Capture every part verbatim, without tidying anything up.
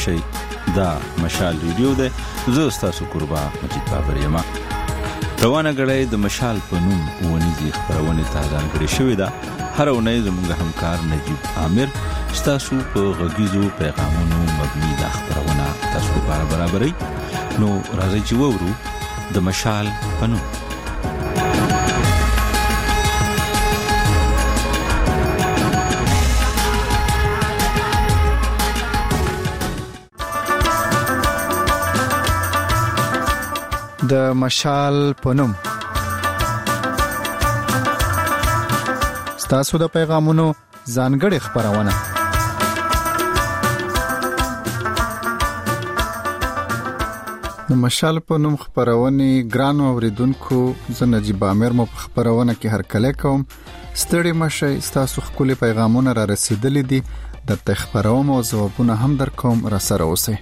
راشي. دا مشال ریډیو ده. زه ستاسو قربا مجید بابر یم. روانه غړې د مشال په نوم ونیزي خبرونه ته ځانګړې شوې ده. هر اونۍ زموږ همکار نجیب عامر ستاسو په غږیزو پیغامونو مبني د خبرونه تاسو لپاره برابرې. نو راځي چې وورو د مشال په نوم. د مشال په نوم. ستاسو د پیغامونو ځانګړې خبرونه. د مشال په نوم خبرونه ګرانو اوریدونکو، زه نجیب عامر مو په خبرونه کې هر کله کوم. ستړي مشي، ستاسو خپل پیغامونه را رسیدلې دي. د تخبرونه او ځوابونه هم در کوم، را سره اوسئ.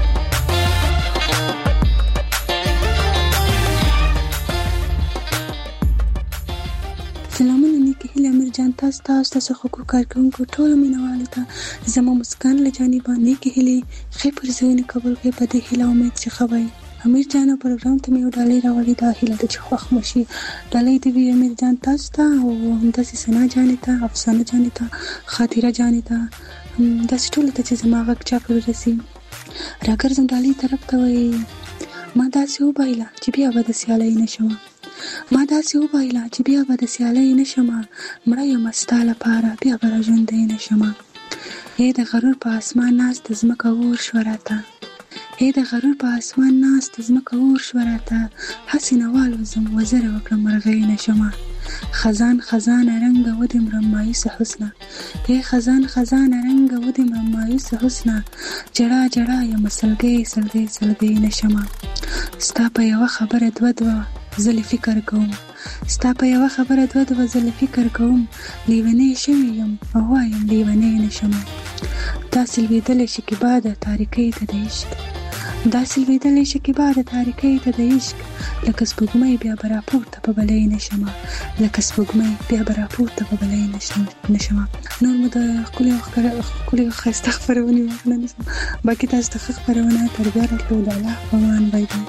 سلامونه نیکی هیله امیر جان، تاسو تاسو تاسو حقوق کارکونکو ټول مینوالو ته زمو مسکان له جانبه نیکی هیله خې پر زوینه قبول کې پدې هیله امید چې خوي امیر جان پروګرام ته یو ډالۍ راوړی دا هیله د خوښ مشي ډالۍ دی امیر جان تاسو ته او همداسې سنا جانې ته افسانه جانې ته خاطره جانې ته داسې ټول ته چې زما غږ چا پر رسي راګرځم ډالۍ طرف ته وي. ما داسې وبایله چې بیا به د سیالۍ نشم ما داسې وبایله چې بیا به د سیالۍ نشم مړه یم ستا لپاره بیا به را ژوندی نشم. ای د غرور په اسمان ناست ځمکه اور شوه راته ای د غرور په اسمان ناست ځمکه اور شوه راته هسې نه والوځم وزره وکړم مرغۍ نشم. خزان خزان رنگه ودم رم مایوس حسنه ای خزان خزان رنگه ودم رم مایوس حسنه جړا جړا یم سلګۍ سلګۍ سلګۍ نشم. ستا په یوه خبره دوه دوه زل فکر کوم ستا په یوه خبره دوه دوه زل فکر کوم لیونی شوی یم او وایم لیونی نشم. داسې لوېدلی شکیبا د تاریکۍ ته د عشق داسې لوېدلی شکیبا د تاریکۍ ته د عشق لکه سپوږمۍ بیا به راپورته په بلۍ نشم لکه سپوږمۍ بیا به راپورته په بلۍ نشم. نور مو د ښکلي ښکلي ښایسته خپرونې واخله نشم باقي تاسو ته ښه خپرونه تر بیا راتلو د الله په امان. بای بای.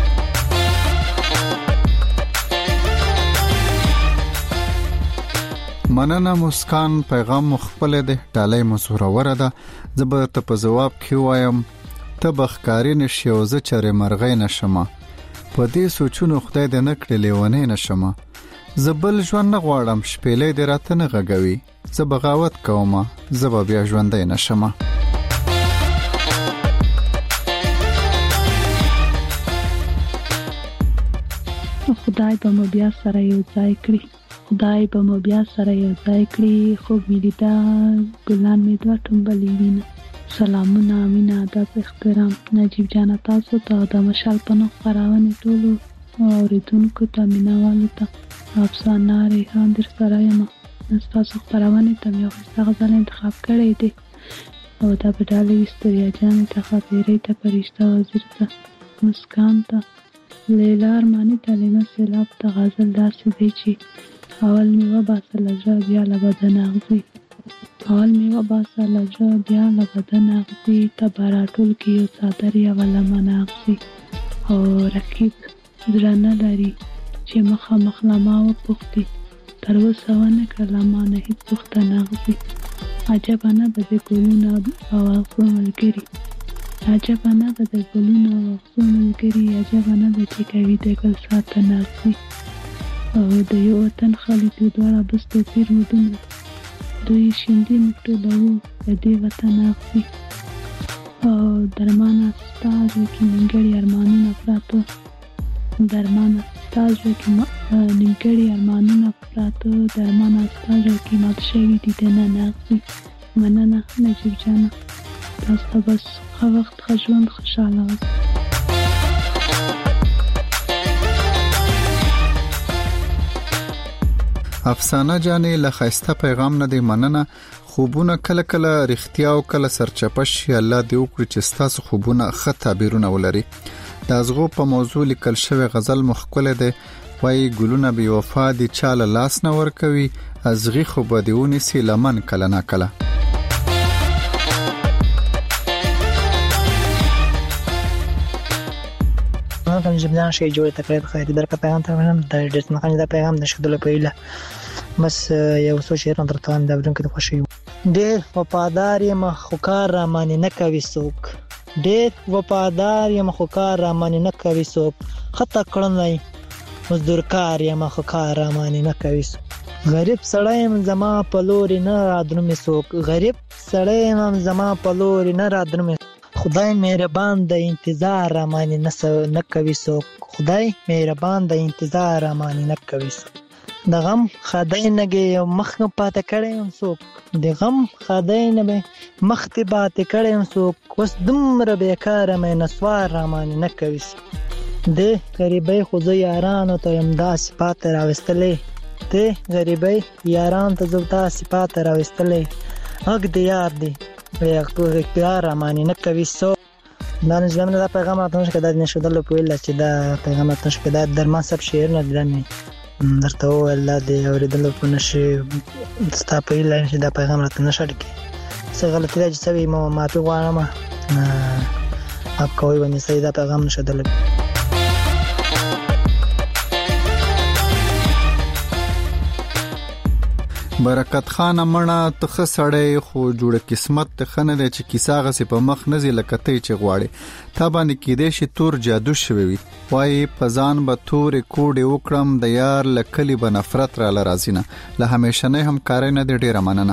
مننه مسکان، پیغام مخفل ده، ډالۍ مزوروره ده. زه به ته په جواب کې وایم ته بخکاری نشي او زه چرې مرغۍ نشم. په دې سوچونو خدای دې نه کړې لیونی نشم. زه بل ژوند نه غواړم شپېلې دې راته نه غږوي. زه بغاوت کوم زه به بیا ژوندی نشم. خدای به مو بیا سره یو ځای کړي خدای به مو بیا سره یو ځای کړي خوب مې لیده ګلان مې دوه ټومبلې وینه. سلامونه مینه ادب احترام نجیب جانه تاسو ته د مشال په نوم خپرونې ټولو اوریدونکو ته مینوالو ته افسانه ریحان در سره یم. ستاسو خپرونې ته مې یو ښایسته غزل انتخاب کړی دی او دا به ډالۍ وستوریا جانې ته ښاپیرۍ ته فرشته وزیر ته مسکان ته لیلا ارماني ته لیمه سیلاب ته غزل داسې دی چې اول می وباسه لجا بیا لبدن اغزی اول می وباسه لجا بیا لبدن اغزی تبارا ټول کې یو صادر یا ولمن اغزی او رکیب درانه لري چې مخه مخلما و پختی تر وسه ونه کړه ما نه هیڅ پختنه اغزی عجب نه بده ګلونه او اغزو ملګری عجب نه بده ګلونه او اغزو ملګری عجب نه د چې کوي د ګل ساتنه اغزی او د یو وطن خلک یو دواړه بس توپیر مو دومره دوی شیندي موږ ټولوو د دې وطن اغزي او درمانه ستا زړه کې نیمګړي ارمانونه پراته درمانه ستا زړه کې نیمګړي ارمانونه پراته درمانه ستا زړه کې مات شوي دي دننه اغزي. مننه نجیب جانه، تاسو ته بس ښه وخت ښه ژوند خوشحاله اوسئ. افسانه جانې له ښایسته پیغام نه دی مننه. خوبونه کله کله رښتیا او کله سرچپه شي. الله دې وکړي چې ستاسو خوبونه ښه تعبیرونه ولري. د ازغو په موضوع لیکل شوی غزل مخکله دی. وایي ګلونه بې وفا دي چاله لاس نه ورکوي ازغي خو به دې ونیسي لمن کله نه کله. پیغام ته جبدان شي جوړ تکلیف خیر درکه پیغام ته هم د ډېر نه دا پیغام نشدل پیله بس یو څه شي ران درته هم د بدون کې خوشي ډېر وفادار یم خو کار را مانی نه کوي څوک ډېر وفادار یم خو کار را مانی نه کوي څوک خطا کړنای مزدور کار یم خو کار را مانی نه کوي غریب سړی یم زما په لوري نه رادرومې څوک غریب سړی یم زما په لوري نه رادرومې خدای مهربان د انتظار را مانی نه کوي څوک خدای مهربان د انتظار را مانی نه کوي څوک د غم خدای نګي یو مخ پاتې کړي یم څوک د غم خدای نه به مخ ته پاتې کړي یم څوک اوس دومره بیکاره مې نسوار را مانی نه کوي د غریبۍ خو زه یارانو ته یم داسې پاتې راوستلې د غریبۍ یاران ته زه داسې پاتې راوستلې حق د یار دی اختیار را مانی نه کوي څوک دا نظام دا پیغام راته نشي کېدای نشدل په ویل چې دا پیغام راته نشي کېدای درمان سب شعر نه دلني درته ولا دی اوریدل په نشي ستا په ویل چې دا پیغام راته نشي کې څه غلطي راځي سوي ما معافي غواړم اپ کوي باندې سړي دا پیغام نشدل برکت خان مړه ته سړی خو جوړ قسمت ته خنه دی چې کیسه غسي په مخ نزي لکته چې غواړي تا باندې کېدې شي تور جادو شوی وي وای پزان به تور کوډي وکړم د یار لکلی به نفرت را لرازینه له همیشه نه هم کار نه دی ډیره مننه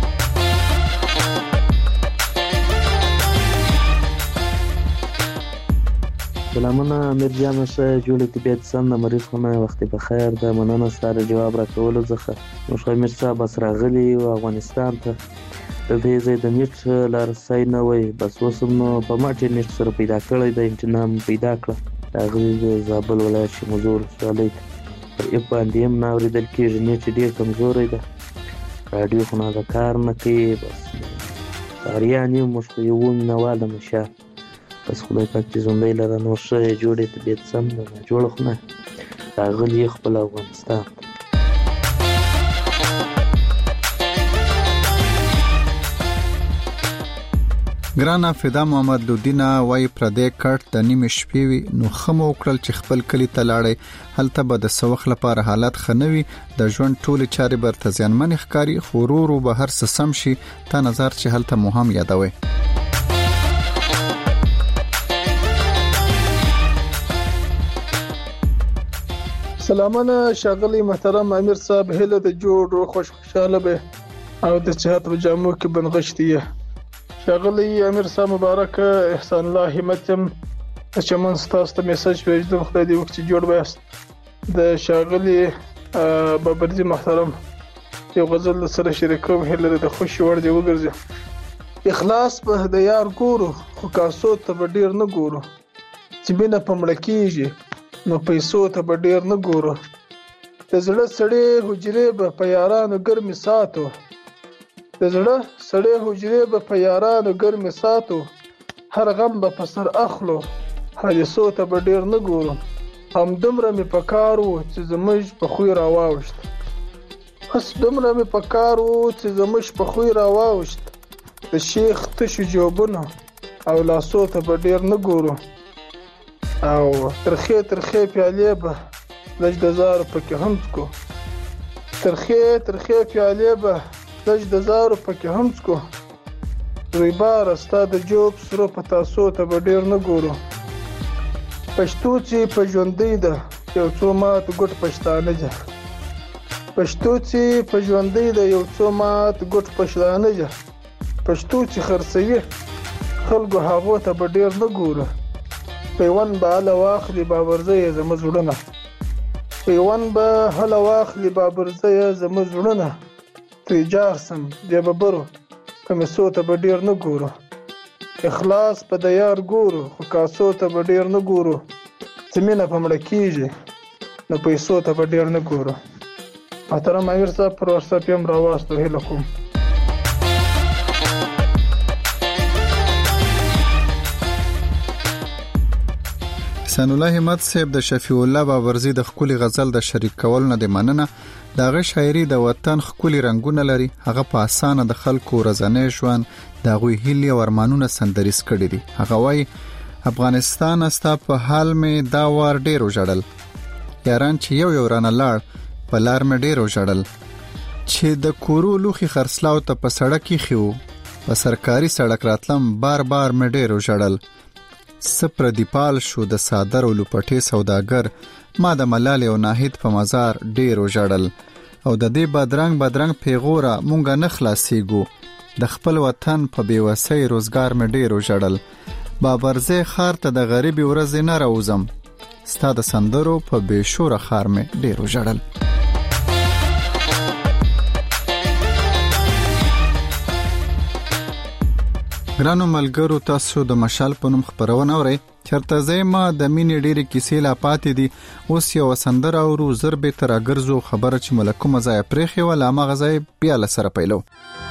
سلامونه امیر جان شه جوړې طبيعت سم د مریض خونه وخت په خیر د مننه ستاره جواب راکول زخه مش امیر صاحب اسراغلی او افغانستان ته د دې ځای د نیټ لار سای نه وای بس وسم په ماټي نیټ سره پیدا کړی د انټرنام پیدا کړ دا غوي زابل ولایت شمزور سوالي په باندې هم ناوریدل کېږي نیټ ډیر کمزورې ده رادیو خونه د کار نه کوي بس اریانی مش یو نواله مشه بس خدای پاک دې زوندې لره نو شه جوړې طبيعت سم نه جوړ خونه راغلی خپل افغانستان ګرانه فدا محمد لودینا وای پردې کټ د نیمه شپې وی نو خمو وکړل چې خپل کلی ته لاړې هلته به د سوخ لپاره حالت خنوي د ژوند ټول چاري برته ځانمن ښکاری خورورو به هر څه سم شي تا نظر چې هلته مهم یادوي سلامونه شاغلی محترم امیر صاحب هله د جوړ خوش خوشاله به او د چات په جامو کې بنغشتي شاغلی امیر صاحب مبارک احسان الله همتم چې من ستاسو ته میسج وېږم خدای دې وکړي جوړ وایست د شاغلی بابرزي محترم یو غزل سره شریکوم هله د خوشي ور دی وګرځي اخلاص په د یار ګورو خو کاسو ته ډیر نه ګورو چې بینه پمړ کیږي نو پیسو ته به ډیر نه ګورو د زړه سړې حجرې به په یارانو ګرمي ساتو د زړه سړې حجرې به په یارانو ګرمي ساتو هر غم به په سر اخلو حادثو ته به ډیر نه ګورو همدومره مې په کار و چې زموږ په خوی راواوښت بس دومره مې په کار و چې زموږ په خوی راواوښت د شیخ تشو جوابونه او لاسو ته به ډیر نه ګورو او ترخه ترخه پیالې به لږ د زارو پکې هم څکو ترخه ترخه پیالې به لږ د زارو پکې هم څکو روی بار ستا د جوب سرو په تاسو ته به ډیر نه ګورو پښتو چې په ژوندۍ ده یو څو مات ګټ پښتانه ده پښتو چې په ژوندۍ ده یو څو مات ګټ پښتانه ده پښتو چې خرڅوي خلکو هغو ته به ډیر نه ګورو پیوان به هله واخلي بابرزه زموږ زړونه پیوان به هله واخلي بابرزه زموږ زړونه ترې جار سم بیا به برو کمیسو ته به ډیر نه ګورو اخلاص په د یار ګورو خو کاسو ته به ډیر نه ګورو چې مینه په مړه کېږي نو پیسو ته به ډیر نه ګورو محترم امیر صاحب پر واتساپ یې هم راواستو هیله کوم احسان الله همت صاحب د شفیع الله بابرزي د خولي غزل د شریک کول نه د مننه دغه شاعري د وطن خولي رنگونه لري هغه په اسانه د خلکو رزنه ژوند د غوي هلي او ارمانونه سندریس کړي دي هغه وای افغانستان استا په حال مې دا وار ډیر وژړل. یاران چې یو یو رانه لاړ په لار مې ډیر وژړل. چې د کورو لوخي خرڅلاو ته په سړک کې خيو په سرکاري سړک راتلم بار بار مې ډیر وژړل. سپر دیپال شو د صادر او لپټې سوداګر ما د ملال او ناهید په مزار ډیر وژړل. او د دې بدرنګ بدرنګ پیغوره مونږه نه خلاصيګو د خپل وطن په بیوسۍ روزګار مې ډیر وژړل. بابرزه خار ته د غریبي ورځ نه راوزم ستا د سندرو په بشوره خار مې ډیر وژړل. ګرانو ملګرو تاسو د مشال په نوم خبرونه اورئ. چرته زما د مینې ډېری کیسې لا پاتې دي. اوس یو سندره اورو زر به تر اگرزو خبره چې ملکو مزای پرېخي ولا ما غزای بیا لسره پیلو.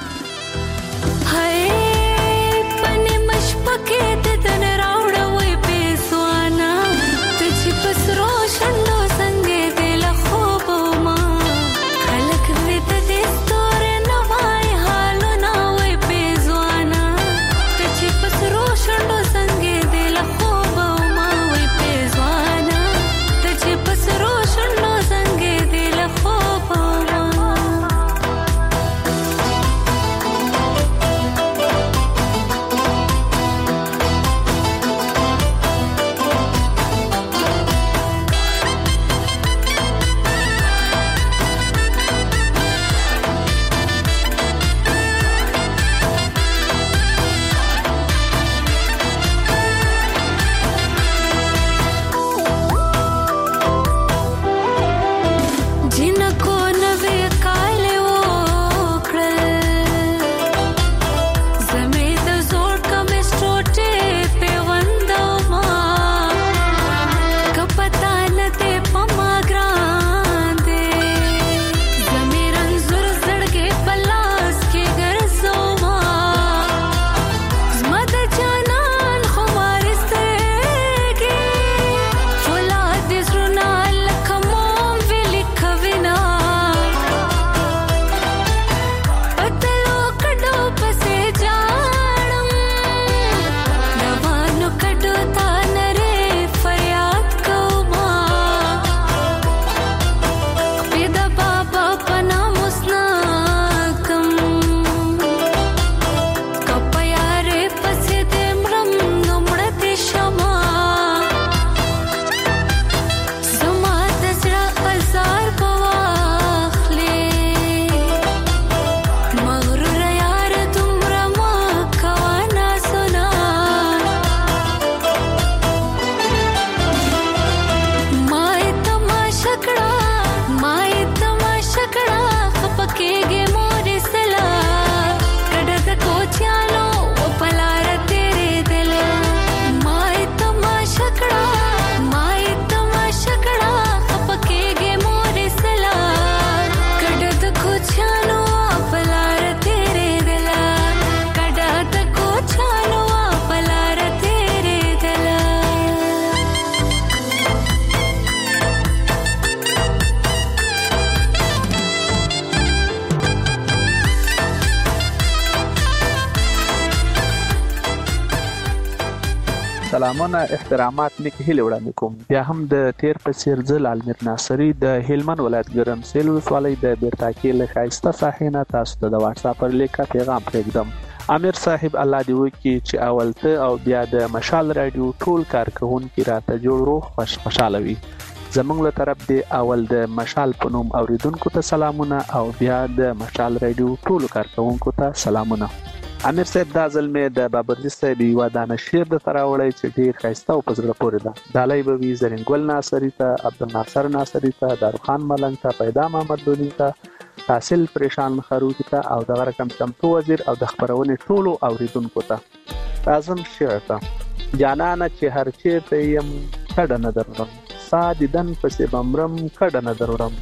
سلامونه احترامات نیک هیله وړاندې کوم. بیا هم د تیر په څیر ځل المیر ناصری د هلمند ولایت ګرمسیل ولسوالۍ د بیرتاکي له ښایسته ساحې نه تاسو ته د واتساپ پر لیکه پیغام پرېږدم. امیر صاحب الله دې وکړي چې اول ته او بیا د مشال رادیو ټول کارکوونکي راته جوړ روغ خوش خوشاله وي. زمونږ له طرف دې اول د مشال په نوم اوریدونکو ته سلامونه او بیا د مشال رادیو ټول کارکوونکو ته سلامونه. امیر صاحب دا ځل مې د بابرزي صاحب یوه دانه شعر درته راوړی چې ډېر ښایسته او په زړه پورې ده. ډالۍ به وي زرین ګل ناصري ته، عبدالناصر ناصري ته، داروخان ملنګ ته، پیدا محمد لودي ته، حاصل پریشان خروټي ته او دغه رقم چمتو وزیر او د خپرونې ټولو اوریدونکو ته. راځم شعر ته. جانانه چې هر چېرته یم کډه نه درورم، سا دیدن پسې بمرم کډه نه درورم.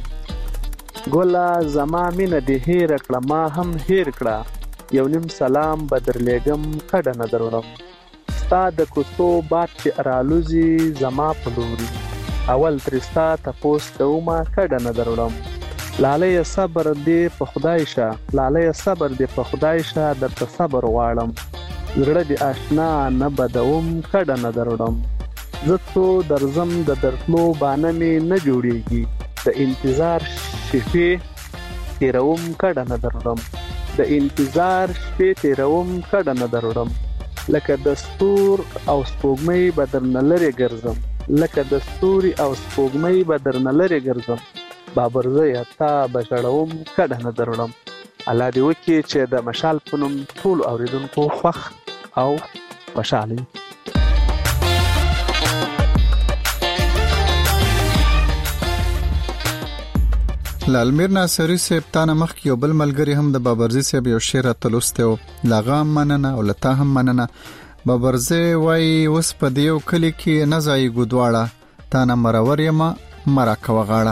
ګله زما مینه دې هېره کړه ما هم هېر کړه، یو نیم سلام به درلیږم کډه نه درورم. ستا د کوڅو باد چې رالوزي زما په لوري، اول ترې ستا تپوس کومه کډه نه درورم. لالیه صبر دې په خدای شه، لالیه صبر دې په خدای شه، درته صبر غواړم. زړه دی آشنا نه بدوم کډه نه دروړم زه څو درځم د درتلو بانه مې نه جوړیږي د انتظار شپې تیروم کډه نه دروړم د انتظار شپې تیروم کډه نه دروړم لکه دستور او سپوږمۍ به درنه لرې ګرځم لکه دستوري او سپوږمۍ به درنه لرې ګرځم بابرزه تا به ژړوم کډه نه دروړم. الله دې وکړي چې د مشال په نوم ټول اوریدونکو خوښ او خوشحاله وي. لالمیر ناصری صاحب تانه مخ یو بل ملګری هم د بابرزي صاحب یو شعر تلسته او لغه مننه او لته هم مننه. بابرزي وای وس په دیو کلی کې نه ځای ګدواړه تانه مرور یما مرا کوغاړه.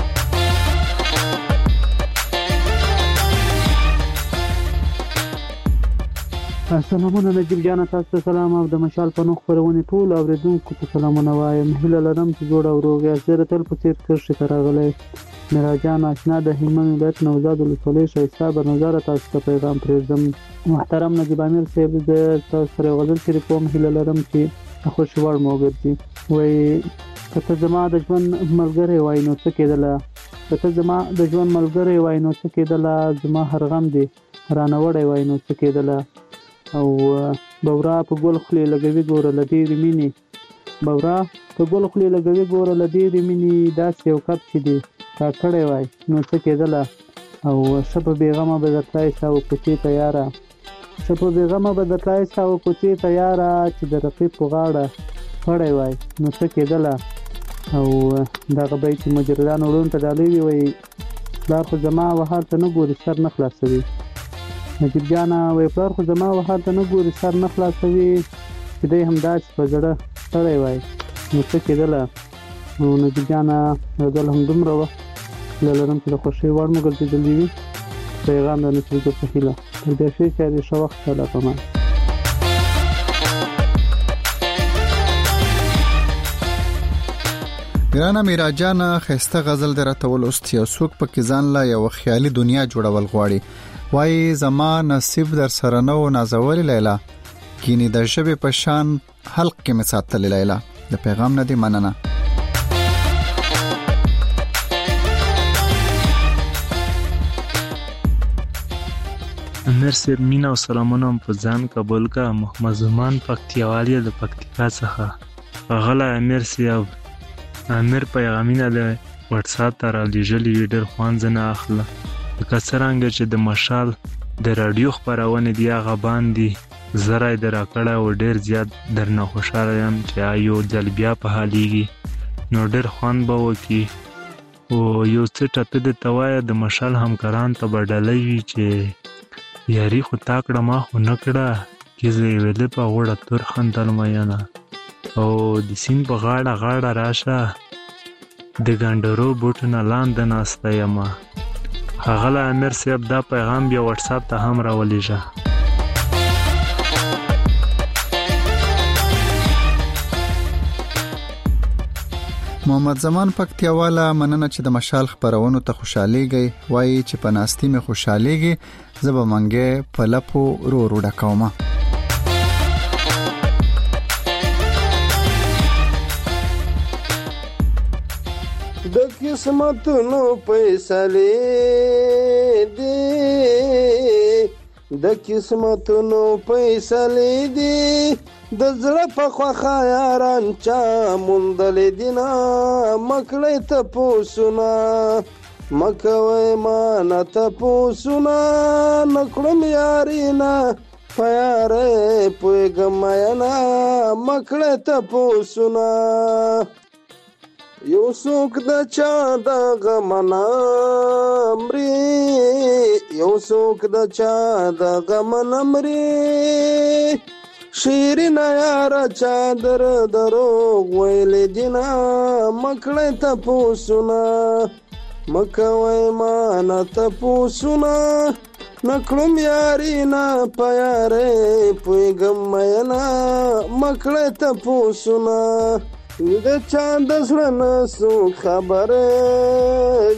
سلامونه نجیب جان، تاسو سلام او د مشال په نوخ پرونی ټول اوریدونکو ته سلامونه وایم. هله لرم چې جوړ او روغ زه تل په څیر کرشي تراغله میرا جان آشنا د هلمند ولایت نوزاد ولسوالۍ شایسته به نظر تاسو ته پیغام پرېږدم. محترم نجیب امیر صاحب د تاسو سره غزل شریف کوم هله لرم چې خوشوړ مو ګرځي. وای کته زما د ژوند ملګری وای نو څه کېدله کته زما د ژوند ملګری وای نو څه کېدله زما هر غم دی رانه وړی وای نو څه کېدله او بورا په ګل خلی لګوي ګوره لدی مینی بورا په ګل خلی لګوي ګوره لدی مینی داس یو کپ چې دی تا کړی وای نو څه کېدله او شپ بیغمه به درتای ساو کوچی تیاره شپ بیغمه به درتای ساو کوچی تیاره چې د رقیب په غاړه کړی وای نو څه کېدله او دغه بیت مجردان ورون ته ډالې وي دا خو زما وهار ته نه ګوري سر نه خلاصوي. نجیب جانا وای پلار خو زما وهار ته نه ګوري سر نه خلاصوي چې دی هم داسې په زړه تړی وای نو څه کېدله. نو نجیب جانا غزل هم دومره وه لرم چې د خوښۍ وړ مو ګرځېدلی وي. پیغام د نصرګو په هیله تر بیا شي چې د ښه وخت سره پمان. ګرانه میرا جان خسته غزل درته ولوست یو څوک پکې ځان لا یو خیالي دنیا جوړول غواړي. وای زما نصیب در سره نو نازول لیلا کینی د ژبې په شان حلق کې مساتل لیلا. د پیغام نه دی مننه. امیر صاحب مینا او سلامونه په ځان قبول کا. محمد زمان پکتیاوالی د پکتیکا څخه غلا امیر صاحب امیر پیغامینه د واتس اپ ته را لېږلي وي ډېر خوند ځنه اخله لکه څرنګه چې د مشال د راډیو خپرونې دی هغه باندې زه یې در راکړی او ډېر زیات درنه خوشحاله یم چې یو ځل بیا په حالېږي نو ډېر خوند به وکړي. او یو څه ټپې درته وایه د مشال همکاران ته به ډالۍ وي چې یاري خو تا کړه ما خو نه کړه کې زه یې ویلې په غوړه تور خندل میینه او د سیند په غاړه غاړه راشه د ګنډرو بوټونه لاندې ناسته یمه. ښاغلی امیر صاحب دا پیغام بیا واتس اپ ته هم راولېږه. محمد زمان پکتیاواله مننه چې د مشال خبرونو ته خوشحاليږي. وایي چې په ناستي مې خوشحاليږي زه به منګې په لپو رو رو ډکومه. د قسمتونو فیصلې دي د قسمتونو فیصلې دي د زړه په خواخا یاران چا موندلې دي نه مکړی تپوسونه مکوی مانه تپوسونه نکړم یارینا په یارې پوهېږم میینه مکړی تپوسونه یو څوک د چا د غمه مري یو څوک د چا د غمه مري شیرینه یاره چا در دروغ ویلې دي نه مکړی تپوسونه مکوی مانه تپوسونه نکړم یارینا په یارې پوهېږم میینه مکړی تپوسونه د چا د زړه نه څوک خبره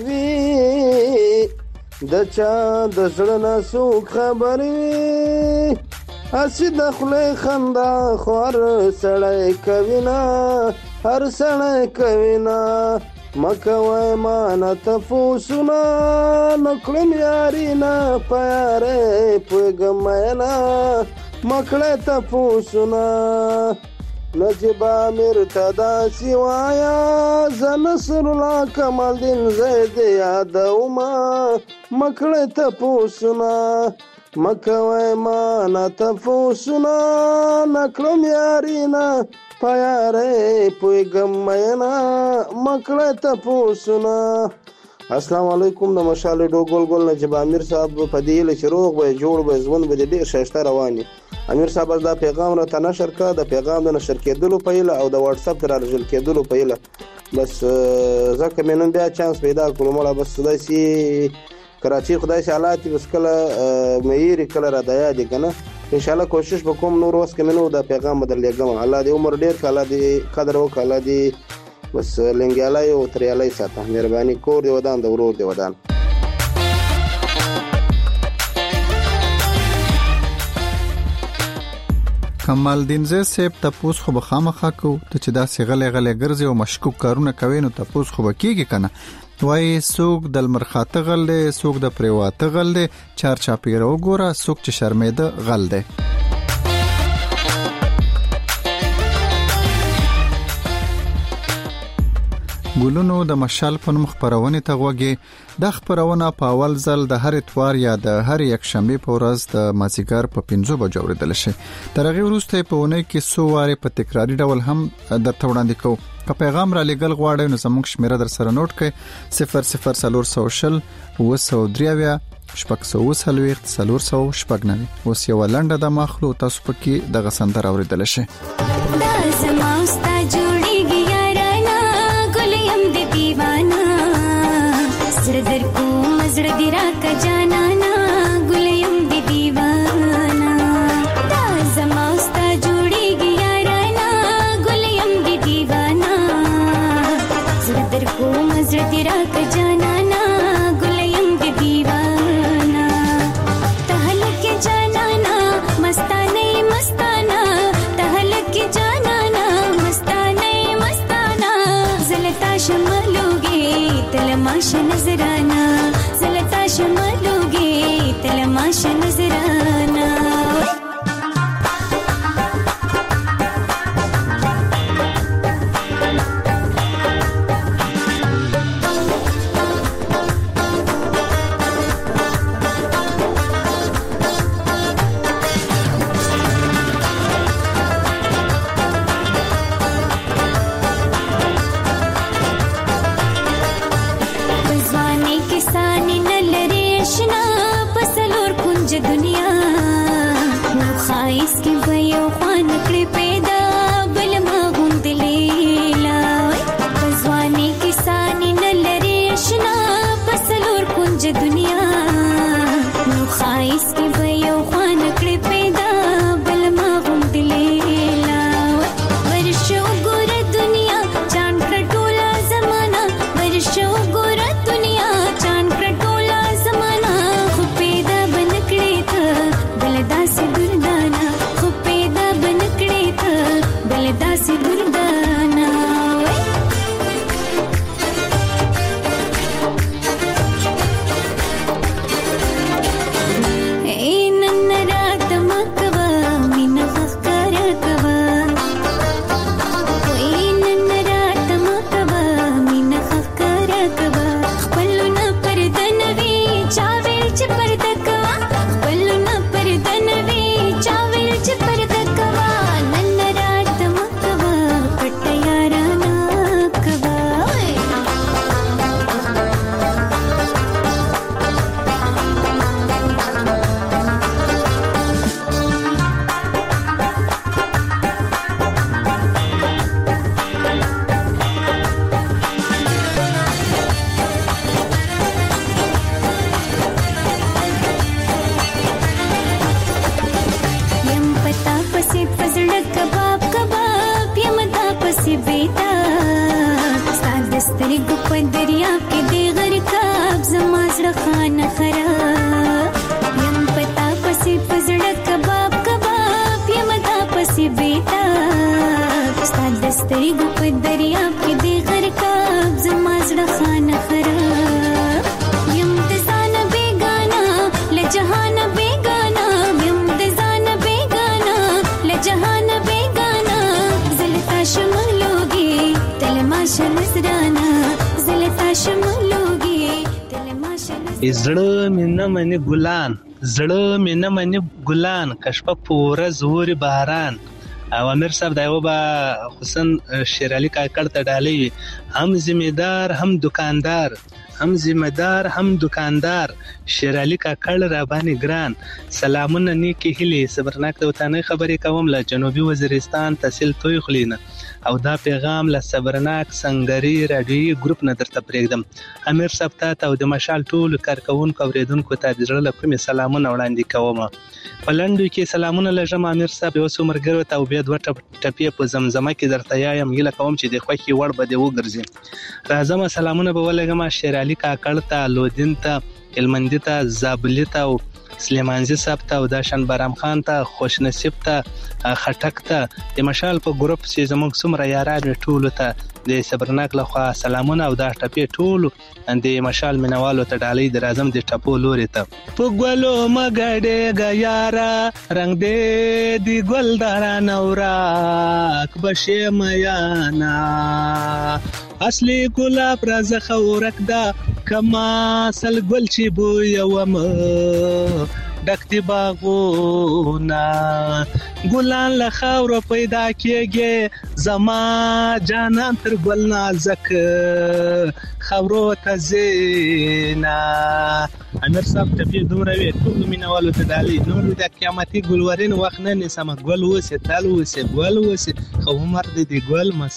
وي د چا د زړه نه څوک خبره وي اسی د خولې خندا خو هر سړی کوي نه هر سړی کوي نه مکوی مانا تفوسونه نکړم یارینا په یارې پوهېږم مینا مکړی تفوسونه نجیب امیر ته داسې وایه زه نصرالله کمالدین زید یادومه مکړی تفوسونه مکوی مانا تفوسونه نکړم یارینا په یارې پوهېږم مینا مکړی تفوسونه. السلام علیکم. د مشال ډو ګل ګل نجیب امیر صاحب په دې هیله چې روغ به جوړ به ژوند به ډېر ښایسته روان وي. امیر صاحب دا پیغام راته نشر کړه د پیغام د نشر کېدلو په هیله او د واتساپ د راژل کېدلو په هیله بس ځکه مې نن بیا چانس پیدا کړو مړه بس داسې کراچي خدای سي حالات بس کله مېری کله را د یاد کنه ان شاء الله کوشش وکوم نور وس کې منو دا پیغام بدل لګم الله دې عمر ډېر کاله دې قدر وکړه الله دې بس لنګیالای او تریالای ساته مهرباني کور دې ودان د ورور دې ودان. کمال دین زه سیب تاسو خو به خامخا کو ته چې دا سیغلې غلې ګرځي او مشکوک کارونه کوي نو تاسو خو به کیږي کنه وای سوق د مرخاته غل دی سوق د پریواته غل دی چار چاپیره وګوره سوق چې شرمېده غل دی. ګلونو د مشال په نوم خبرونه ته غوږی د خبرونه په اول ځل د هر اتوار یا د هر یک شنبه په ورځ د مازیګر په پنځو بجو اوریدل شي. ترغه وروسته په ونه کې سو واره په تکراری ډول هم درته وړاندې کوم. که پیغام را لګل غواړئ نو زموږ شمیره در سره نوٹ کړئ صفر صفر صفر سوشل وسو دریاویا شپږ سو وسلويخت صفر سو شپږ نوي اوس یو لنډه د مخلو تاسو پکې د غسندر اوریدل شي. دا زموستا جوړیږي در کو مزړه دی را کا جانا نا ګلیم دی دیوانا دا زماستا جوړیږي یارانا ګلیم دی دیوانا زړه در کو مزړه دی را کا جانا نا ګلیم دی دیوانا تهل کې جانا نا مستانه مستانا تهل کې جانا نا مستانه مستانا زلتا شملوږي تلماش نظرانا زلتا شملوږي تلماش نظرانا خانه خراب یم پتا پسې پزړه کباب کباب دریاب کې دی غرقاب زما زړه خانه خراب یم د ځان بیگانا له جهان بیگانا یم د ځان بیگانا له جهان بیگانا زلتا شملوږي تل ما شنسرانا زلتا شملوږي تل ما شنسرانا زړه مې نه مني ګلان زړه مې نه مني ګلان کشپه پوره زوري باران او امیر صاحب دا یو با حسین شیر علي کاکړ ته ډالۍ هم ذمہدار هم دکاندار هم ذمہدار هم دکاندار شیر علي کاکړ را باندې ګران سلامونه نیکی هلي صبرناک د وطنۍ خبرې کوم له جنوبي وزیرستان تحصیل توي خلینه او دا پیغام له صبرناک سنگري رادیوي ګروپ نه درته پرېږدم امیر صاحب ته او د مشال ټول کارکونکو اوریدونکو ته د زړه له کومې سلامونه وړاندې کوم په لنډو کې سلامونه لږم امیر صاحب یو څو مرګرو ته او بیا دوه ټپې په زمزمه کې درته یایم هیله کوم چې د خوښي وړ به دې وګرځي راځم سلامونه به ولګم شیر علي کاکړ ته لودین ته هلمندي ته زابلي ته او سلیمانزي صاحب ته او داشن بارام خان ته خوش نصیب ته خټک ته د مشال په ګروپ چې زموږ څومره یاران ټول ته د صبرناک لخوا سلامونه او دا ټپې ټول د مشال مینوالو ته ډالۍ د راځم د ټپو لوري ته په ګلو مګړې غیارا رنگ دې دی ګلدارا نوراک بشه میانا اصلي ګلاب راز خورک دا کما سل ګل چی بو یوم ډک دی باغونا ګلان له خاور پیدا کیږي زما جانان تر ګل نازک خاورو ته زینا امیر صاحب ته په دومره وی ټول مینوالو ته دالي نور د قیامتي ګلورین وخت نه نسمه ګل وسه تل وسه ګل وسه خو مرد دی ګل مس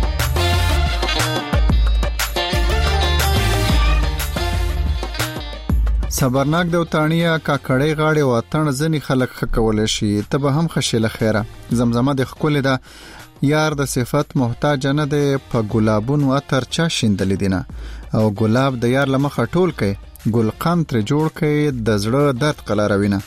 صبرناک د وطانیا کاکړې غاړې وطن ځنی خلک خکول شي ته به هم خشيله خیره زمزمه د خپل د یار د صفت محتاج نه د په ګلابون و تر چا شیندل دینه او ګلاب د یار لمخه ټول کې ګل قام تر جوړ کې د زړه درد قلاروینه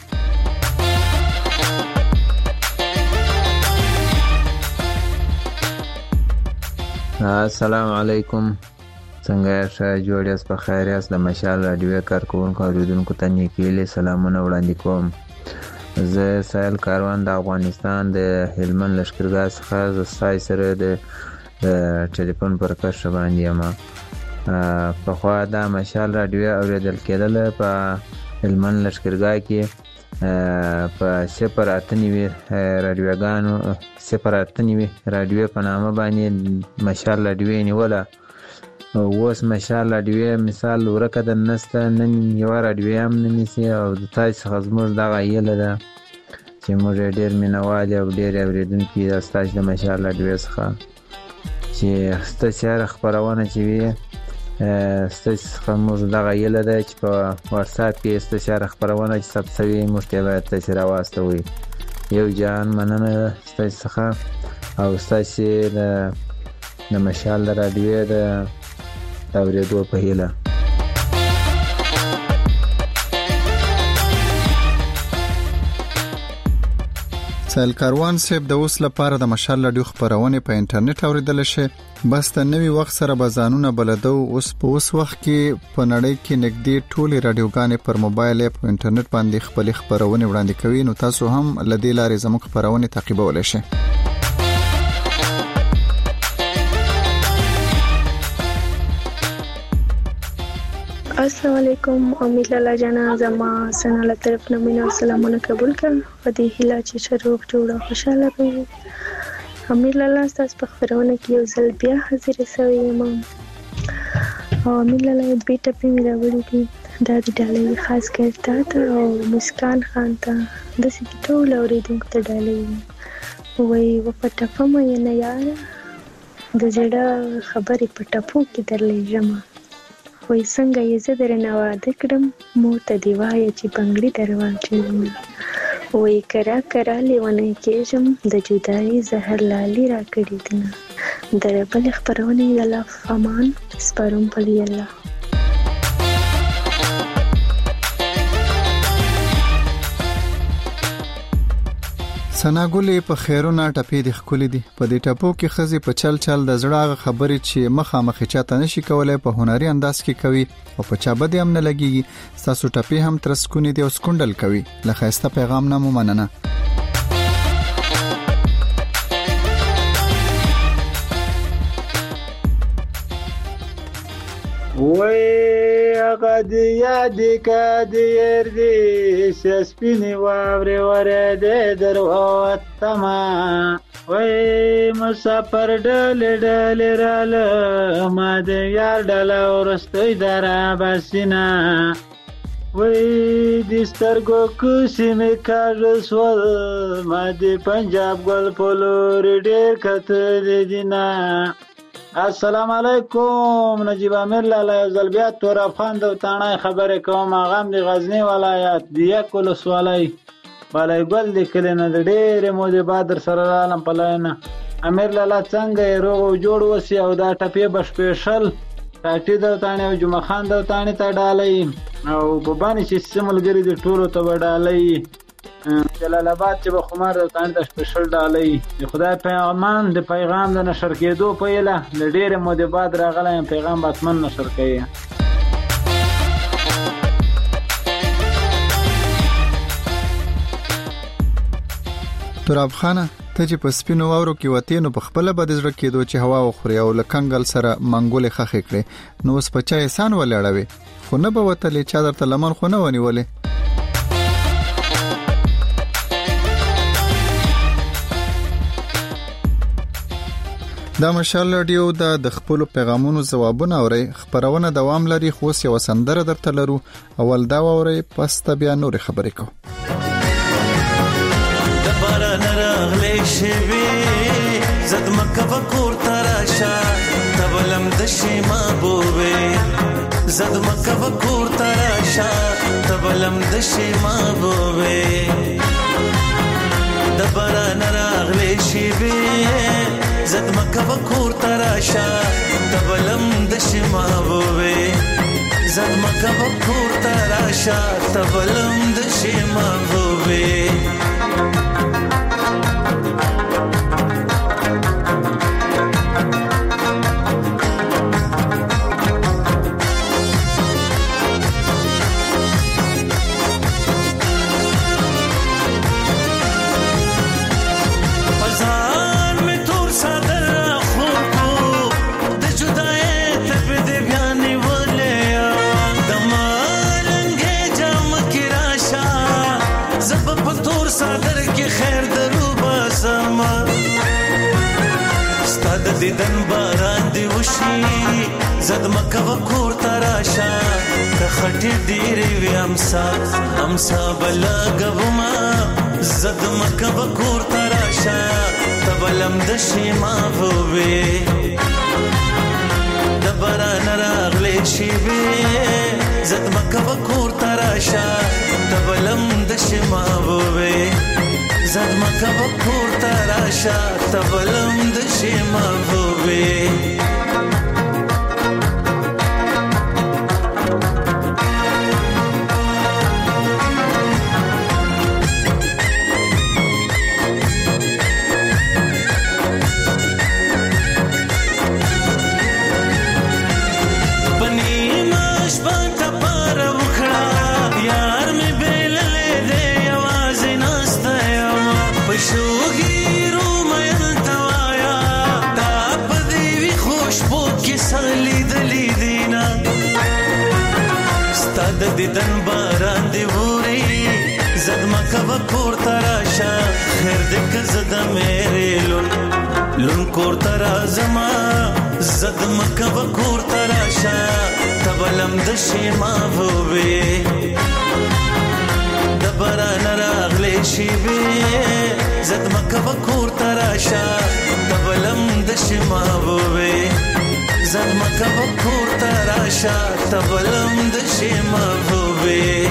السلام علیکم څنګه ښه جوړ یاست په خیر یاست د مشال رادیو کارکونکو اوریدونکو ته نیکیلې سلامونه وړاندې کوم زه سایل کاروان د افغانستان د هلمند لشکرګاه څخه زه ستاسو سره د ټلیفون پر کښ باندې یم پخوا دا مشال رادیو اوریدل کېدل په هلمند لشکرګاه کې په صفر اته نوي رادیوګانو صفر اته نوي رادیو په نامه باندې مشال رادیو نیوله اوس مشال رادیو مثال ورکه د نسته نن یو رادیو هم نه نیسي او د تاسو څخه زموږ دغه یله ده چې موږ ډېر مینوال او ډېر اوریدونکي ستاسو د مشال رادیو څخه چې ستاسو خبرونه چې وي ستاسو څخه موږ دغه یله ده چې په واتساپ کې ستاسو خبرونه چې ثبت شوي موږ ته باید تاسو راواستوي یو جان مننه ستاسو څخه او ستاسو د مشال رادیو د اوریدو په هیله سایل کاروان صاحب د اوس لپاره د مشال رادیو خبرونه په انټرنیټ اوریدل شي بس د نوي وخت سره بزانونه بلدو اوس په اوس وخت کې په نړۍ کې نږدې ټولې رادیوګانې پر موبایل اپ او انټرنیټ باندې خپل خبرونه وړاندې کوي نو تاسو هم لدې لارې زموږ خبرونه تعقیبولای شئ السلام علیکم امید لاله جانا زما سنا له طرف نه مینا سلامونه قبول کړه په دې هیله چې شروع جوړه خوشاله وي امید لاله تاسو په خبرونه کې یو ځل بیا حاضر شوی یم او امید لاله دې ټپې مې راوړې دي دا د ډالۍ خاص کړه ته او مسکان خان ته د سې ټول اوریدونکو ته ډالۍ وای و پټه مې نه یار د زړه خبرې په ټپو کې درلې جمع وای څنګه یې زه درنه واده کړم مور ته دی وایه چې بنګړي درواچوم وای کرا کرا لیونی کېږم د جدایي زهر لالي راکړې دینه د بل خبرونه د الله فمان سپارم پلی الله سناګولې په خیرونه ټپې د خولې دي په دې ټپو کې خزي په چل چل د زړه خبرې چې مخامخ چاته نشي کولای په هنري انداز کې کوي او په چا بده هم نه لګيږي تاسو ټپې هم ترسکونی دي او سکندل کوي لخيسته پیغام نه مو مننه وای هغه د یاد کډیر دی سپینې واورې ورې د دروات تما وای مسافر ډل ډل راله ما د یار ډل ورستوي درا بسینا وای د سترګو کوسي مې کاږل سول ما د پنجاب ګل په لور ډېر کته دینا السلام علیکم نجیب امیر لاله زلبیات تور افغان د تانای خبره کوم غم دی غزنی ولایت دی کول سوالای بالای ګل د کلینه د ډېر مو د بادر سره عالم پلاینه امیر لاله څنګه روغ جوړ وسی او دا ټپې بش سپیشل ټاټي د تانه او جمعه خان د تانه ته ډالای او په باندې چې سیملګری د ټولو ته ډالای جلال آباد چې به خمار د تانه د سپیشل ډالای خدای پیغام د پیغام د نشر کېدو په یله د ډېر مو د بعد راغلی پیغام باتمن نشر کوي تراب خانه ته چې په سپینو واورو کې وته نو په خپل بد زړه کېدو چې هوا وخوري او لکنګل سره منګولې خخې کړي نو اوس په چا احسان ولړوي خو نه به وتلې چا درته لمن خو نه ونیولې دا مشال رادیو دا د خپل پیغامونو جوابونه اوري خبرونه دوام لري خو یو سندره درته لرو اول دا اوري پس ته بیا نور خبرې کو د باران راغلې شوي زد مکه وکور تراشه تبلم د شیما بووي زد مکه وکور تراشه تبلم د شیما بووي د باران راغلې شوي زد مکه وکور تراشه تبلم د شیما بووي زد مکه وکور تراشه تبلم د شیما بووي دیدن باران دی وشي زد مکه وکور تراشه که خټې ډېرې وي امسا امسا بلګوما زد مکه وکور تراشه تبلم د شیما ووي د باران راغلې شوي زد مکه وکور تراشه تبلم د شیما ووي زد مکه وکور تراشه تبلم د شیما ووي د دیدن باران دی ووري زد مکه وکور تراشه خیر دې که زد مېرې لون لون کور ترازما زد مکه وکور تراشه تبلم د شیما ووي د باران راغلې شوي زد مکه وکور تراشه تبلم د شیما ووي زد مکه وکور تراشه تبلم د شیما ووي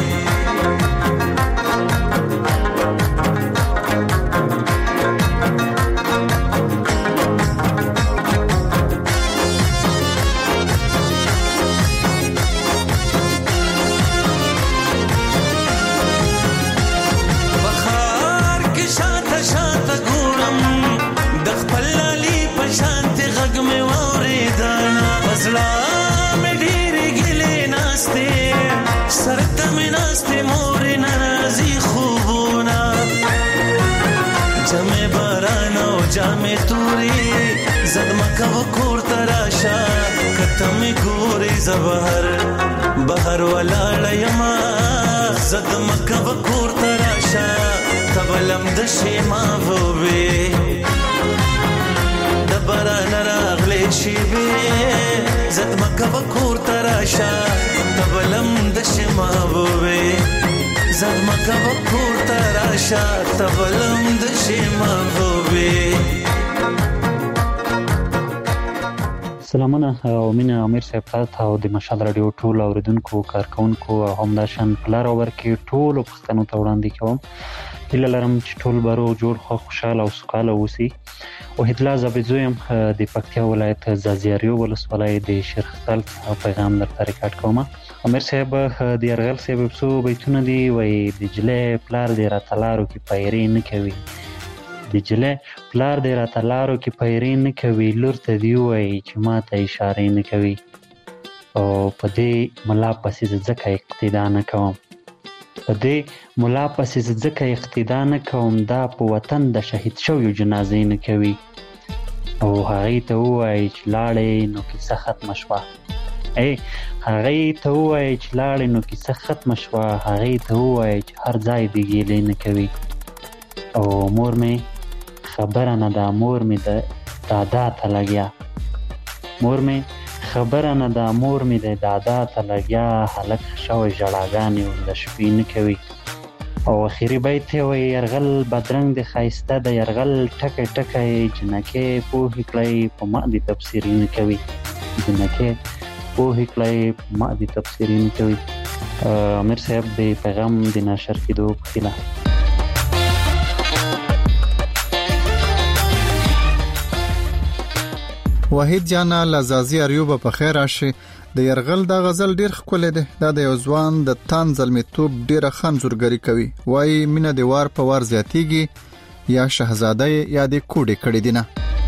بخار کې شاته پزړه مې ډېرې ګلې ناستې سر ته مې ناستې مورې ناراضي خوبونه جمع باران او جامې تورې زدمه کوه کور ته راشه کته مې ګورې زه بهر بهر ولاړه یمه زدمه کوه کور ته راشه ته به لمده شې ما ووې د باران راغلې شېبې زدمه کوه کور ته راشه ته به لمده شې ما ووې زدمه کوه کور ته راشه ته به لمده شې ما ووې. سلامونه او مینه امیر صاحب تاسو او د مشال رادیو ټول اوریدونکو کارکونکو او همداشان پلار اور کې ټول پښتنو ته وړاندې کوم هیله لرم چې ټول برو جوړ خو خوشاله او سوکاله اوسئ. وحیدالله زابیزویم د پکتیا ولایت زازیاریو ولسوالۍ د شیرختل پیغام درته ریکارډ کوم. امیر صاحب د یرغل صاحب څو بیتونه دي وایي د جلې پلار د راتلارو کې پیری نه کوي د جلې پلار د راتلارو کې پیری نه کوي لور ته دی وایي چې ما ته اشاره نه کوي او په دې ملا پسې ځکه اقتدا نه کوم په دې ملا پسې ځکه اقتدا نه کوم دا په وطن د شهید شویو جنازې نه کوي او هغې ته ووایي چې لاړې نو کیسه ختمه شوه ای هغې ته ووایي چې لاړې نو کیسه ختمه شوه هغې ته ووایي چې هر ځای دې ګیلې نه کوي او مور مې خبره نه ده مور مې د دادا ته لګیا مور مې خبره نه ده مور مې د دادا ته لګیا هلک شوی ژړاګانې د شپې نه کوي او اخري بیت یې وایي یرغل بدرنګ د ښایسته د یرغل ټکی ټکی جنکې پوهې کړئ په ما دې تبصرې نه کوي جنکې پوهې کړئ په ما دې تبصرې نه کوي. امیر صاحب د پیغام د نشر کېدو په هیله. وحید جانا لزازی اریوب په خیر راشي. د يرغل د غزل ډیر ښکلی دی. دا د یو ځوان د تان زلمیتوب ډیره خنزورګری کوي. وایي مینه د وار په وار زیاتیږي یا شهزاده یا د کوډې کړي دینه.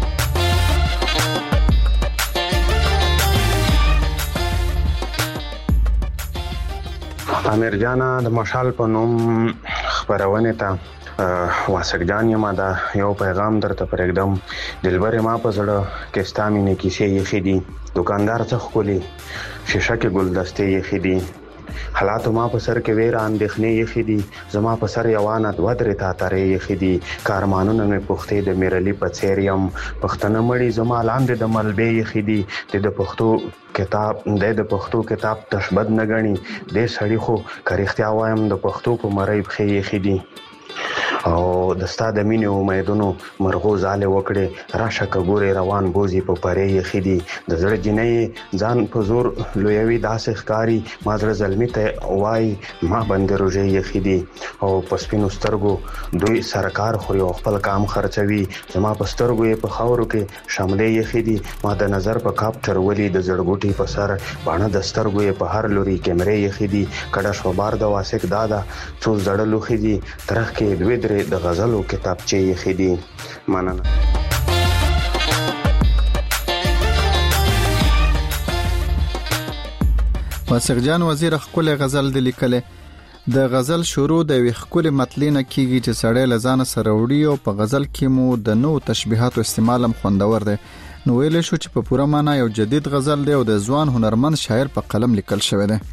امیر جانا د مشال په نوم خبرونه ته واسک جان یم دا یو پیغام درته پرېږدم. دلبر ما په زړه کې ستا مینې کیسې یخې دي دکاندار څه ښکلي شیشه کې ګلدستې یخې دي حالاتو ما په سر کې ویره اندېښنې یخې دي زما په سر یوانه دوه درې تاترې یخې دي کارمانونه مې پوښتې د میرعلي په څېر یم پښتنه مړي زما لاندې د ملبې یخې دي د د پښتو کتاب د د پښتو کتاب تشبد نه ګڼي دې سړي خو که رښتیا وایم د پښتو په مرۍ پښې یخې دي او د ستا د مینې امیدونو مرغو ځالې وکړې راشه که ګورې روان بوزي په پرې یخې دي د زړه جینۍ ځان په زور لویوي داسې ښکاري ما زړه زلمي ته وایي ما باندې روژې یخې دي او په سپینو سترګو دوی سرکار خوري او خپل کام خرڅوي زما په سترګو یې په خاورو کې شملې یخې دي ما د نظر په کاپټر ولي د زړګوټي په سر باڼه د سترګو یې په هر لوري کیمرې یخې دي کډه شوبار د واسک دادا څو زړه لوښې دي ترخ کې دوی درې د غزلو کتابچې یخې دي. مننه. واسق جان وزیر خپل غزل د لیکله د غزل شروع د وی خپل متلینه کیږي چې سړی لزان سره وړي او په غزل کې مو د نو تشبیهات او استعمالم خوندور دی. نو ویل شو چې په پوره معنا یو جدید غزل دی او د ځوان هنرمند شاعر په قلم لیکل شوی دی.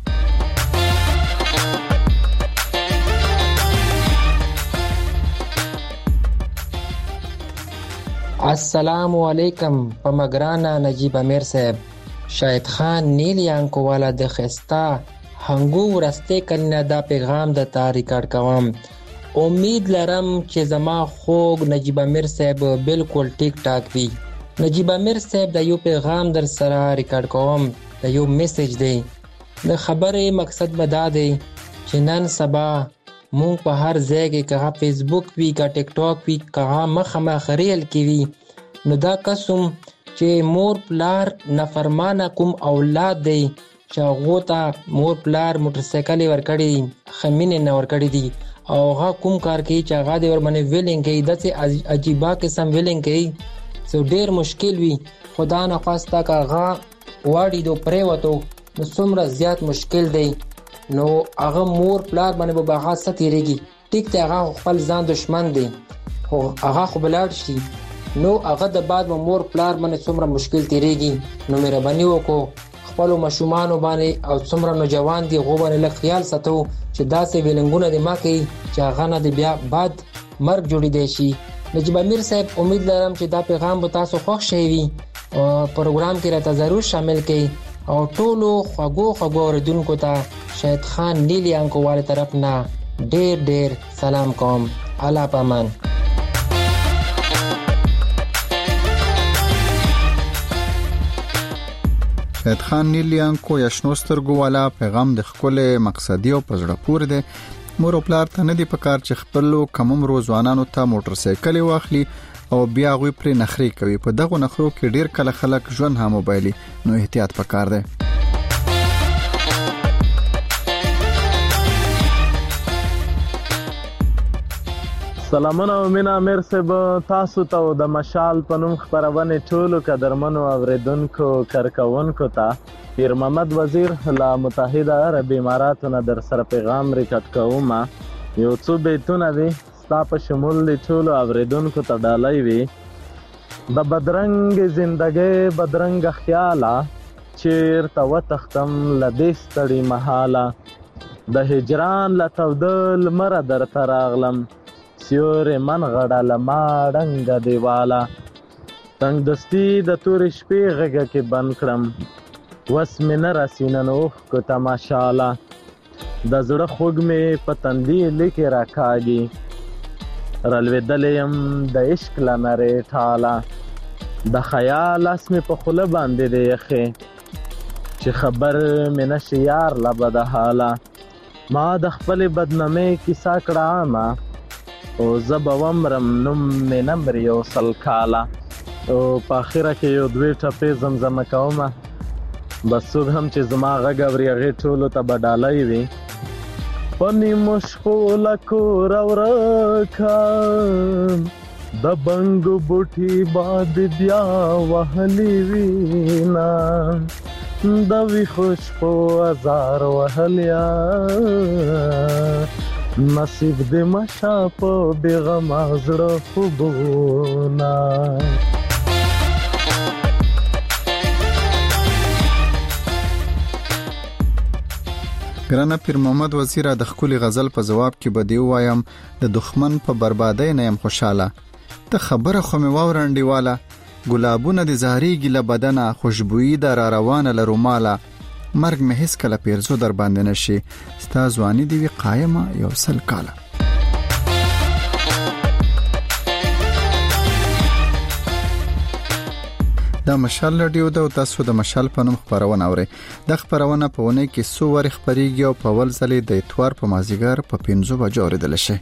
السلام علیکم په مګرانا نجیب امیر صاحب شاهد خان نیل یانکو والا د خستا هنګو ورسته کنا دا پیغام د تاریکړ کوم امید لرم چې زما خوږ نجیب امیر صاحب بالکل ټیک ټاک وي. نجیب امیر صاحب د یو پیغام در سره ریکارډ کوم د یو میسج دی. د خبرې مقصد بدا دی چې نن سبا مونږ په هر ځای کې که فیسبوک وی که ټیک ټاک وی که مخامخ ریل کې وی نو دا قسم چې مور پلار نافرمانه کوم اولاد دی چې هغو ته مور پلار موټرسایکل ورکړي خمینې نه ورکړي دي او هغه کوم کار کوي چې هغه د ورمنې ویلینګ کوي داسې عجیبه قسم ویلینګ کوي څو ډېر مشکل وي. خدا نخواسته که هغه واړې دو پریوتو نو څومره زیات مشکل دی. نو هغه مور پلار باندې به هغه څه تېرېږي. ټیک دی هغه خپل ځان دشمن دی خو هغه خو به لاړ شي. نو هغه د بعد به مور پلار باندې څومره مشکل تېرېږي. نو مهرباني وکړو خپلو ماشومانو باندې او څومره نوجوان دي هغو باندې لږ خیال ساتو چې داسې ویلنګونه دې مه کوي چې هغه نه د بیا بعد مرګ جوړېدی شي. نجیب امیر صاحب امید لرم چې دا پیغام به تاسو خوښ شوی وي. پروګرام کې راته ضرور شامل کړئ او ټولو خوږو خوږو اورېدونکو ته شهید خان نیلی انکووالې طرف نه ډېر ډېر سلام کوم. الله پامان. شهید خان نیلی انکو یا شنو سترګو والا پیغام د ښکلې مقصدي او په زړه پورې دی. مور او پلار ته نه دي پکار چې خپلو کم عمرو ځوانانو ته موټر سایکلې واخلي او بیا هغوی پرې نخرې کوي. په دغو نخرو کې ډیر کله خلک ژوند هم وبایلي. نو احتیاط پکار دی. سلامونه او مینا امیر صاحب تاسو ته د مشال په نوم خپرونې ټولو قدرمنو اوریدونکو کارکوونکو ته پیر محمد وزیر له متحده عرب اماراتو نه در سره پیغام ریکارډ کوم. یو څو بیتونه دي ستا په شمول د ټولو اوریدونکو ته ډالۍ وي. د بدرنګ زندګۍ بدرنګ خیاله چیرته وتښتم له دې ستړي مهاله د هجران له توده لمره درته راغلم سیورې من غړه له ما ړنګه دیواله تنګ دستي د تورې شپې غږه کې بند کړم وس مې نه راسي نن اوښکو ته ماشاءالله د زړه خوږ مې په تندي لیکې راکاږي رالوېدلی یم د عشق له نرۍ ټاله د خیال اس مې په خوله باندې دی یخې چې خبر مې نشي یار له بده حاله ما د خپلې بدنامۍ کیسه کړه عامه او زه به ومرم نوم مې نه مري یو سل کاله او په اخره کې یو دوې ټپې زمزمه کومه بس څوک هم چې زما غږ اوري هغې ټولو ته به ډالۍ وي په نیمو شپو له کوره ورکه د بنګو بوټي باد بیا وهلي وینا د ویښو شپو ازار وهلیا نصیب دې مشه په بېغمه زړه خوبونه. ګرانه پیر محمد وزیر د ښکلي غزل په جواب کې به دی وایم د دښمن په بربادۍ نه یم خوشاله ته خبره خو مې واوره انډیواله ګلابونه د زهریږي له بدنه خوشبويي د را روانه له روماله مرګ مې هیڅ کله پیرزو در باندې نشي ستا ځواني دی وي قایمه یو سل کاله. دا مشال رادیو ده او تاسو د مشال په نوم خپرونه اورئ. د خپرونه په ونه کې څو وری خپریږي او په ول ځلې د اتوار په مازیګر په پنځو بجو اوریدل شي.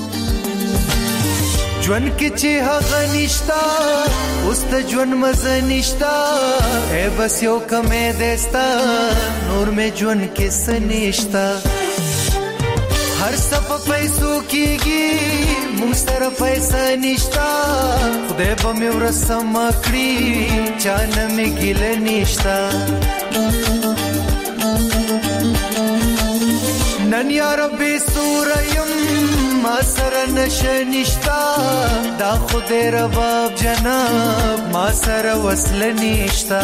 ژوند کې چې هغه نشتا اوس ته ژوند مزه نشتا اے بس یو کمې دستا نور مې ژوند کې څه نشتا هر څه په پیسو کېږي موږ سره پیسه نشتا خدای به مې ورسم کړي چا نه مې ګیله نشتا نن یار بې سوره یم ما سره نشه نشتا دا خدای رباب جناب ما سره وصله نشتا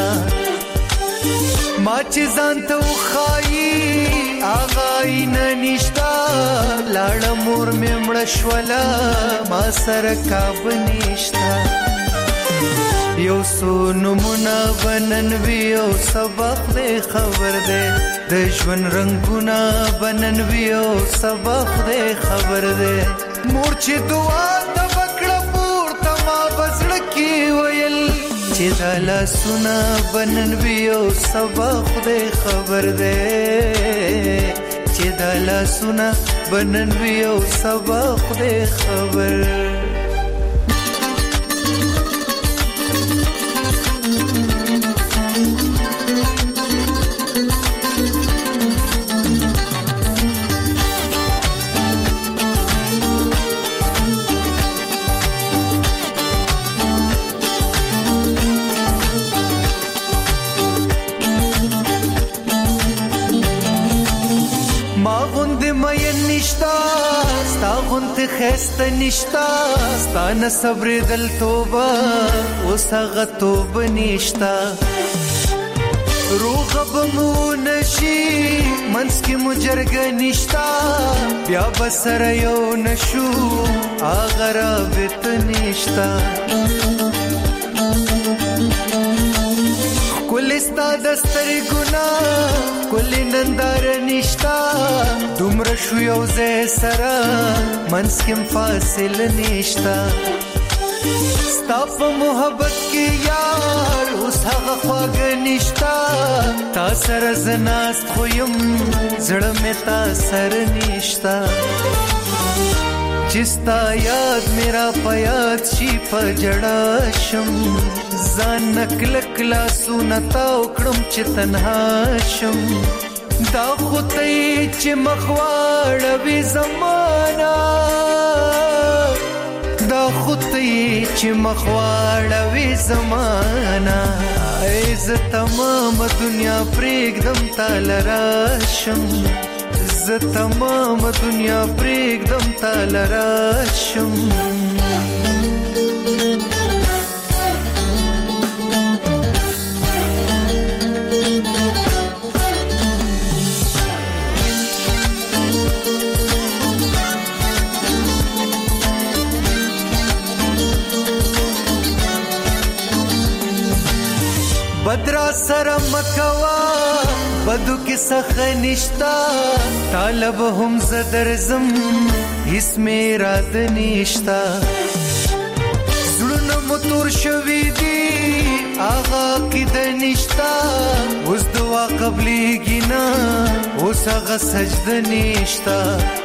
ما چې ځان ته وښایي هغه نه نشتا لاړه مور مې مړه شوله ما سره کابه نشتا یو څو نومونه به نن وي او سبا خدای خبر دی د ژوند رنګونه به نن وي او سبا خدای خبر دی مور چې دعا ته وکړه پورته ما به زړه کې ویل چې دا لاسونه به نن وي او سبا خدای خبر دی چې دا لاسونه به نن وي او سبا خدای خبر غونت خسته نشتا ستانه صبر دل توبه اوس هغه توبه نشتا روغ بمو نشي منس کې مجرګ نشتا بیا بسر یو نشو اغرا بت نشتا کل استا دستر ګنا کل نندار نشتا دومره شو یو زه سره منس کې فاصله نشتا ستا په محبت کې یار اوس هغه خواږه نشتا تا سره زه ناست خو یم زړه مې تا سره نشتا چې ستا یاد مې را په یاد شي په ژړا شم ځان نه کلک لاسونه تاو کړم چې تنها شم دا خو ته یې چې مخ واړوي زمانه دا خود تی چې مخواړوي زمانہ ز تمام دنیا پرېږدم تاله راشم ز تمام دنیا پرېږدم تاله راشم بدرا سره مکوا بدو کې سخ نشتا طالب هم زدرزم هیڅ مې راد نشتا زړونه متور شوي دي آغا کې د نشتا اوس دعا قبلېږي نه اوس هغه سجده نشتا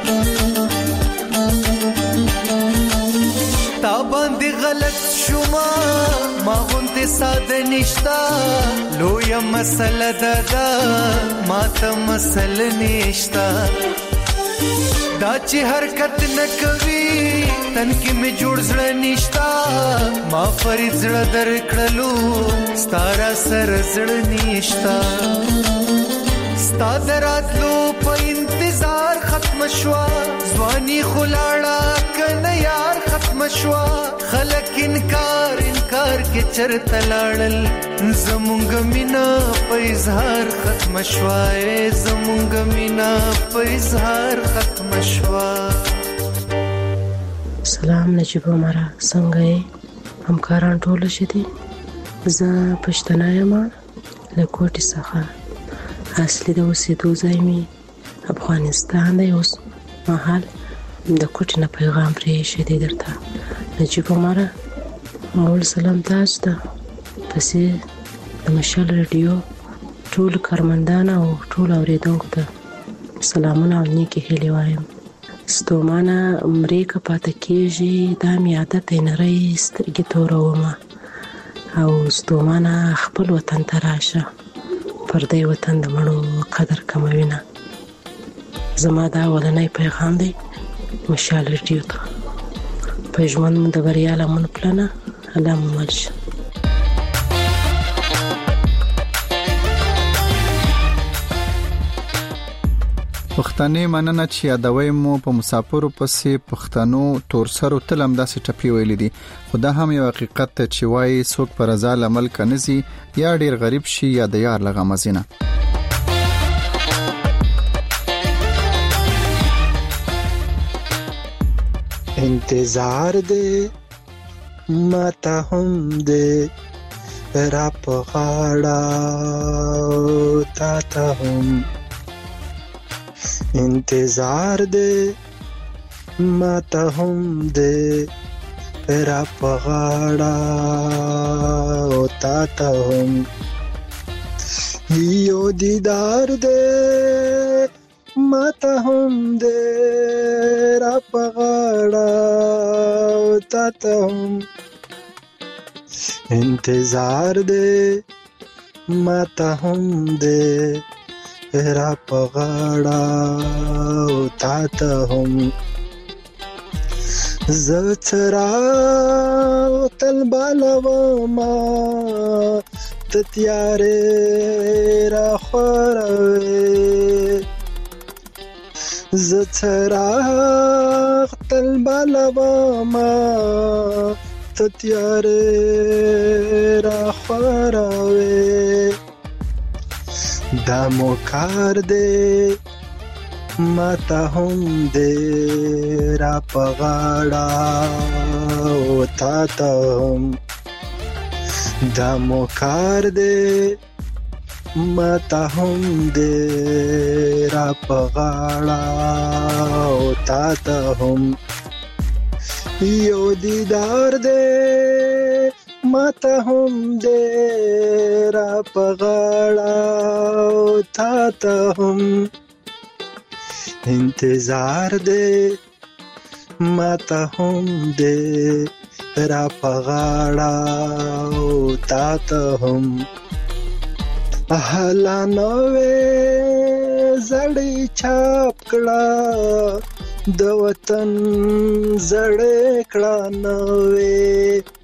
تا باندې غلط شوما ما غونته ساده نشتا لویا مسله دادا ما ته مسله نشتا دا چې حرکت نکوي تن کې می جوړ زړه نشتا ما فرید زړه در کړلو ستارا سر زړه نشتا ستا دراتلو په انتظار ختم شوا ځواني خلاړه کنه یار ختم شوا خلک انکار انکار کې چرته لاړل زمونږ مینا په اظهار ختم شوا زمونږ مینا په اظهار ختم شوا سلام نجیب عمره څنګه یې همکاران ټول شدي زه پښتنه یم له کوټې څخه اصلي د اوسېدو ځای مې افغانستان دی اوس مهال د کوټې نه پیغام پرې شدي درته نجیب عمره اول سلام تاسو ته پسې د مشال رادیو ټول کارمندان او ټول اوریدونکو ته سلامونه او نیکې هیلې وایم ستومانه مړې که پاته کېږي دا مې عادت دی نری سترګې تورومه او ستومانه خپل وطن ته راشه پردی وطن د مړو قدر کموي نه زما دا اولنی پیغام دی مشال رادیو ته په ژوند مو د بریا لمن پلنه الله مو مل شه پښتنې مننه چې یادوي مو په مسافرو پسې پښتنو تورسرو تلم داسې ټپی ویلې دي خدا هم یو حقیقت ته چې وایي څوک پر رضا عمل کنيزي یا ډیر غریب شي یا د یار لغه مزینه انتظار دې ماته هم دې را په غاړه تا ته هم انتظار دې ماته هم دې را په غاړه تا ته هم یو دیدار دې ماته هم دې را په غاړه تا ته هم انتظار دې ماته هم دې را په غاړه تا ته هم زه څراغ تل بالومه ته تیارې راخوروې زه څراغ تل بالواما ته تیارې را خوراوې دا مو کار دی ما ته هم دې را په غاړه او تا ته هم دا مو کار دی ما ته هم دې را په غاړه او تا ته هم یو دیدار دې ما ته هم دې را په غاړه او تا ته هم انتظار دې ما ته هم دې را په غاړه او تا ته هم اهلا نوې زړې چاپ کړه د وطن زړې کړه نوې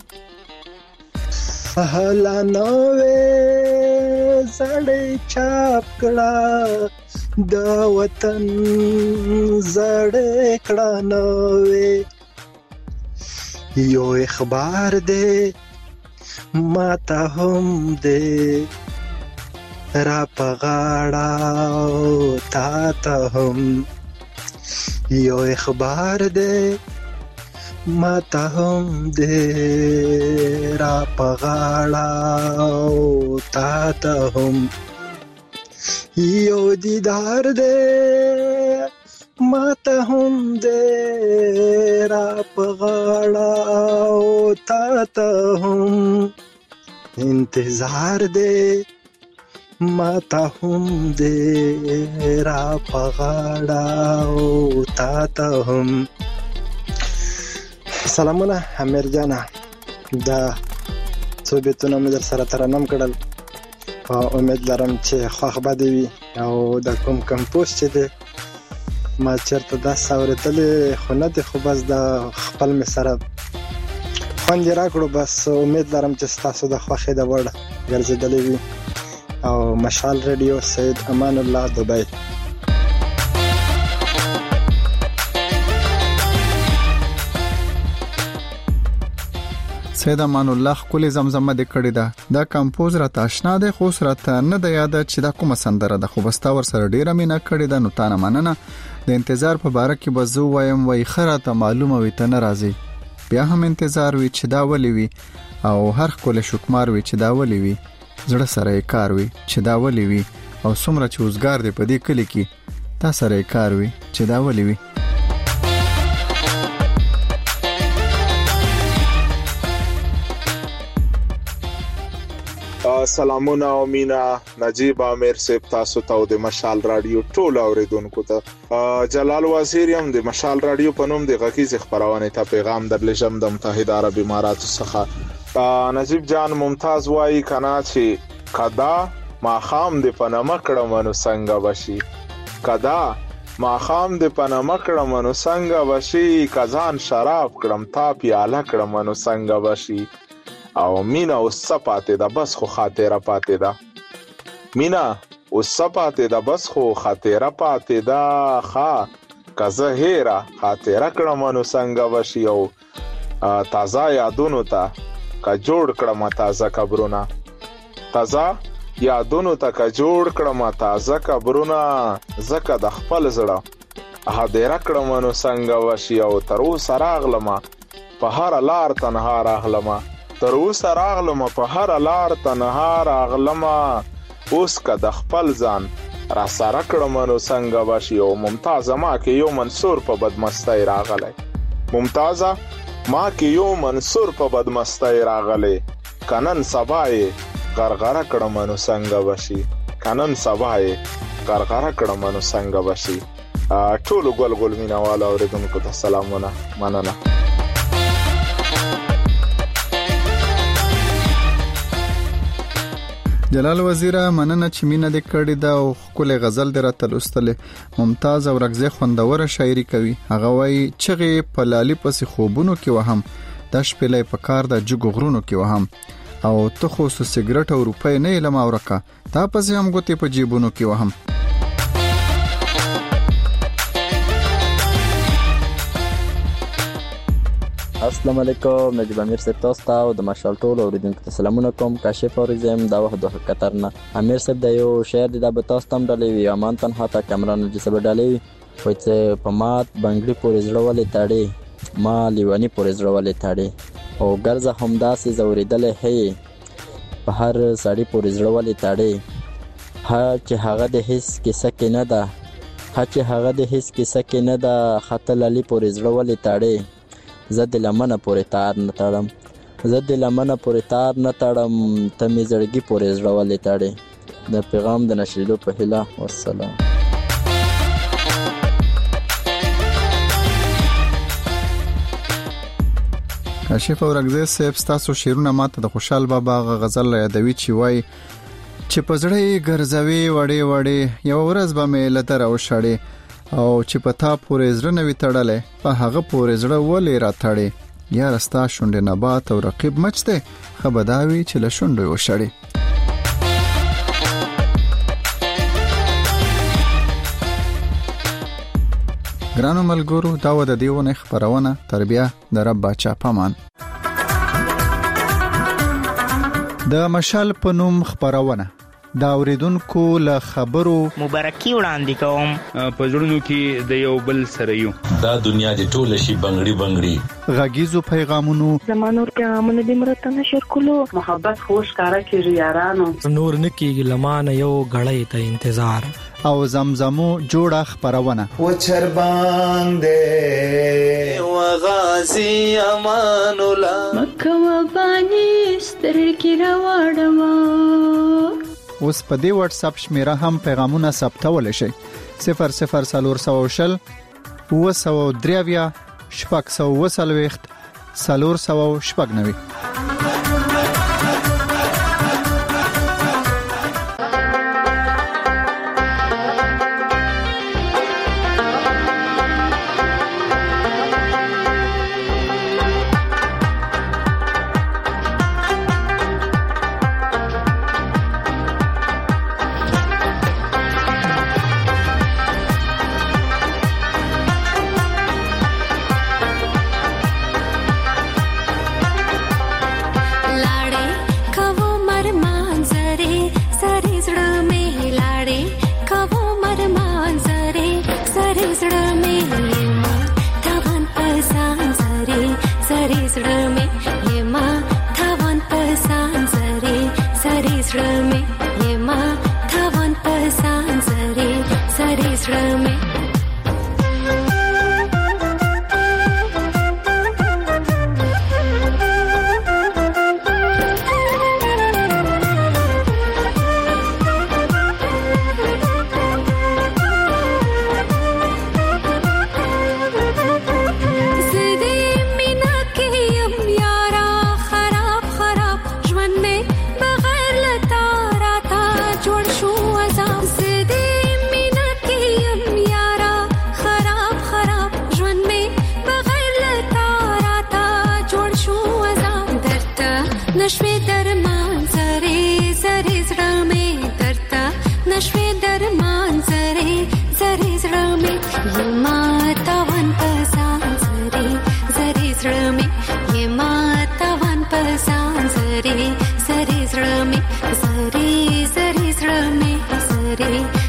اهلا نوې زړې چاپ کړه د وطن زړې کړه نوې یو اخبار دې ما ته هم دې را په غاړه او تا ته هم یو اخبار دې ما ته هم دې را په غاړه او تا ته هم یو دیدار دې ما ته هم دې را په غاړه او تا ته هم انتظار دې ما ته هم دې را په غاړه او تا ته هم سلامونه امیر جانه دا څو بیتونه مې در سره ترنم کړل په امید لرم چې خوښ به دې وي او د کوم کمپوز چې دی ما چېرته داسې اورېدلې خو نه دی خو بس د خپل مې سره خوند یې راکړو بس امید لرم چې ستاسو د خوښې د وړ ګرځېدلې وي او مشال ریډیو سید امان الله دبی سید امان الله خپل زمزمه د کړی دا دا کمپوز را تاشنا ده خو سره ته نه د یاد چې دا کومه سندره ده خو بستا ور سره ډیره مینا کړی دا نو تانه مننه د انتظار په باره کې بزو وایم وای خره ته معلومه وي ته ناراضي بیا هم انتظار وي چې دا ولي وي او هر کول شکمار وي چې دا ولي وي زړه سره کار وي چې دا ولي وي او څومره چې اوسګار دی په دې کلی کې تا سره کار وي چې دا ولي وي سلامونه او مینا نجیب امیر صاحب تاسو ته د مشال رادیو ټول اوریدونکو ته جلال وزیر یم د مشال رادیو په نوم د غږیز خبرونه ته پیغام درلېږم د متحده عرب اماراتو څخه نجیب جان ممتاز وایي کنا چې کدا ما خام د پنامه کړه منو څنګه وشي کدا ما خام د پنامه کړه منو څنګه وشي کزان شراب کړم تا پیاله کړه منو څنګه وشي او مینا اوس پاتې ده بس خو خاطره پاتې ده مینا اوس پاتې ده بس خو خاطره پاتې ده ښا کزه هیره خاطره کړم نو څنګه وشي او تازه یادونو ته کا جوړ کړم تازه قبرونه تازه یادونو ته کا جوړ کړم تازه قبرونه زکه د خپل زړه هدیره کړم نو څنګه وشي او تر اوسه راغلم په هر لار تنها راغلم تر اوسه راغلم په هر لار تنها راغلم اوس که د خپل ځان را سره کړم نو څنګه وشي او ممتازه ما کې یو منصور په بدمستۍ راغلی ممتازه ما کې یو منصور په بدمستۍ راغلی کنن سبا یې غرغره کړم نو څنګه وشي کنن سبا یې غرغره کړم نو څنګه وشي ټولو ګل ګل مینهوالو اورېدونکو ته سلامونه مننه جلال وزیره مننه چې مینه دې کړې ده او خپل غزل دې راته لوستلې ممتاز او رغزه خوندوره شاعري کوي هغه وایي چغې په لالي پسې خوبونو کې وهم د شپلې په کار د جګ غرونو کې وهم او ته خو سګرټ او روپۍ نه لم اورکه تا پسې هم ګوتې په جیبونو کې وهم السلام علیکم. نجیب امیر صاحب تاسو ته او د مشال ټول اوریدونکو ته سلامونه کوم. کاشف اورزم دا وخت د قطر نه امیر صاحب د یو شعر د به تاسو تم ډلې وی امان تنها تا کامران نجیب صاحب ډلې وي چې په مات بنگلي پورې زړه ولې تاړي ما لیوانی پورې زړه ولې تاړي او ګرځه همداسې زوریدلې هي په هر سړی پورې زړه ولې تاړي ها چې هغه د هیڅ کیسه کې نه ده ها چې هغه د هیڅ کیسه کې نه ده خطل علی پورې زړه ولې تاړي زه د لمنه پورې تار نه تړم زه د لمنه پورې تار نه تړم ته مې زړګي پورې زړه ولې تاړې د پیغام د نشریدو په هیله والسلام. کاشف اورګزی صاحب ستاسو شعرونه ماته د خوشحال بابا غزل یادوي چې وای چې پزړې ګرځوي وړې وړې یو ورځ به مې لتر او شړې او چې پتا پورې زړه نوي تړلې په هغه پورې زړه ولې را تړې یا رستا شونډې نبات او رقیب مچته خبرداوي چې له شونډې وشړې. ګرانو ملګرو دا و د دیونه خبرونه تربیه د رب بچا پامان د مشال په نوم خبرونه دا اوریدونکو له خبرو مبارکي وړاندې کوم په ژوندونو کې د یو بل سره یو دا دنیا د ټوله شي بنگړي بنگړي غږیزو پیغامونو زمانور پیغامونه د مرته نشر کولو محبت خوش کارا کیږي یارانو نور نکیږي لمانه یو غړې ته انتظار او زمزمو جوړه خبرونه و چر باندې و غازی امان الله مکه و باندې سترګې راوړم. اوس په دې واتس اپ شمیره هم پیغامونه ثبتول شي صفر صفر سلور سو شل و سو دریویا شپږ سو وسلويخت سلور سو شپږ نوي. Sari, sari, sari, sari, sari, sari, sari, sari.